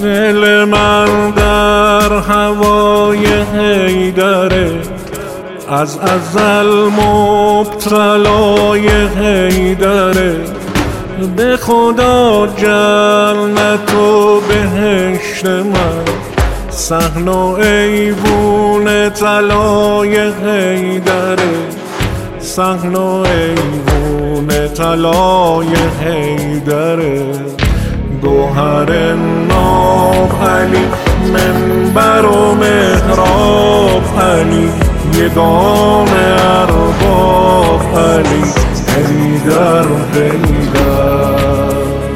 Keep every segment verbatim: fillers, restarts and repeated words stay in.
دل من در هوای حیدره، از ازل مبتلای حیدره. به خدا جنت و بهشت من، صحن و ایوون طلای حیدره، صحن و ایوون طلای حیدره. گوهر ناب علی، منبر و محراب علی، یگان ارباب علی، حیدر حیدر.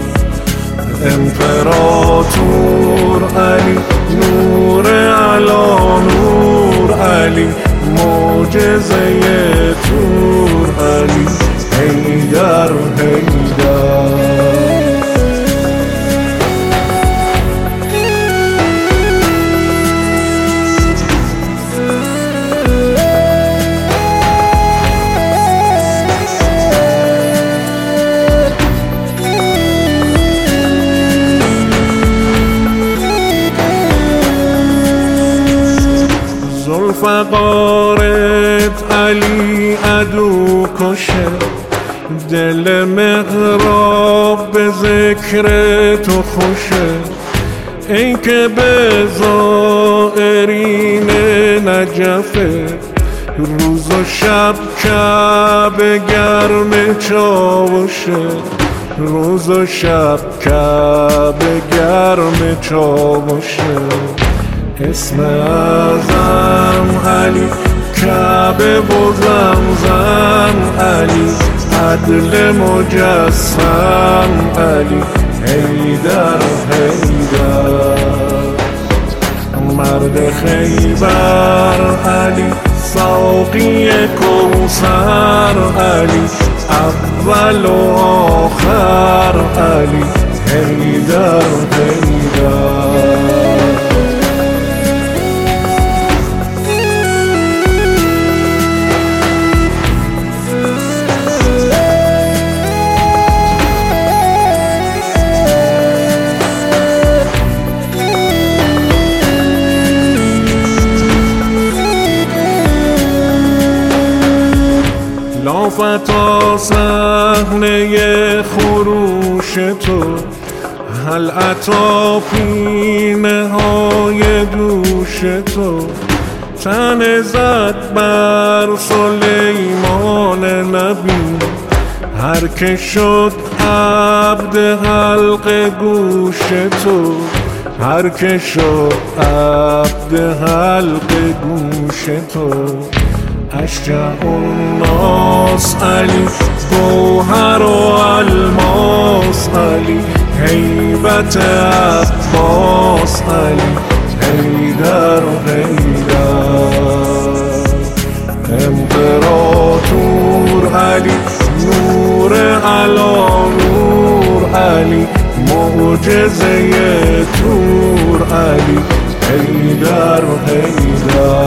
امپراتور علی، نور علا نور علی، معجزه تور علی، حیدر حیدر. فقارت علی عدو کشه، دل محراب به ذکر تو خوشه. ای که به زائرین نجفه، روز و شب کعبه گرم چاوشه، روز و شب کعبه گرم چاوشه. اسم اعظم علی، کعبه و زمزم علی، عدل مجسم علی، حیدر حیدر. مرد خیبر علی، ساقی کوثر علی، اول و آخر علی، حیدر حیدر. لافتا صحنه خروش تو، هل عطا پینه های دوش تو. تن زد بر سلیمان نبی، هر که شد عبد حلق گوش تو، هر که شد عبد حلق گوش تو. اشجع الناس علی، گوهر و الماس علی، هیبت عباس علی، حیدر حیدر. امپراتور علی، نور علا نور علی، معجزه تور علی، حیدر حیدر.